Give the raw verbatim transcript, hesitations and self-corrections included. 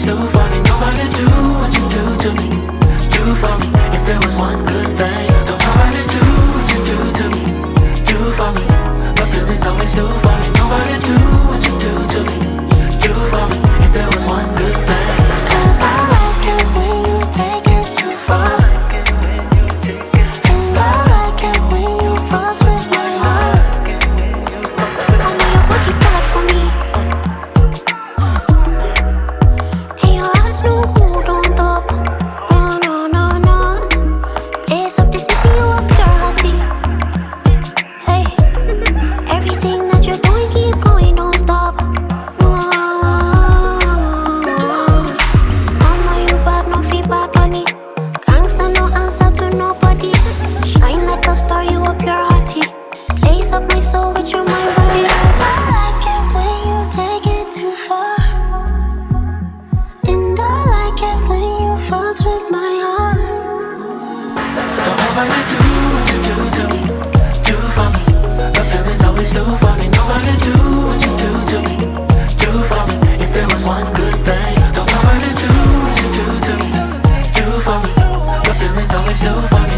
do for me. Nobody do what you do to me. Do for me. If there was one good thing, don't nobody do what you do to me. Do for me. My feelings always do for me. Nobody do what you do to me. Do for me. If there was one good thing. 'Cause I like it when you take it too far. And I like it when you fuck with my heart. I know you work it hard for me. And your heart's no good on top. Oh no no no. Lace up the city, you a pure hottie. Hey, everything that you're doing, keep going, don't stop. Mama, you bad, no feel bad, bunny. Gangsta, no answer to nobody. Shine like a star, you a pure hottie. Lace up my soul with your mind, body. 'Cause I like it when you take it too far. And I like it when you fucks with my heart. Don't nobody do what you do to me. Do for me. My feelings always do for me. Nobody do what you do to me. Do for me. If there was one good thing, don't nobody do what you do to me. Do for me. My feelings always do for me.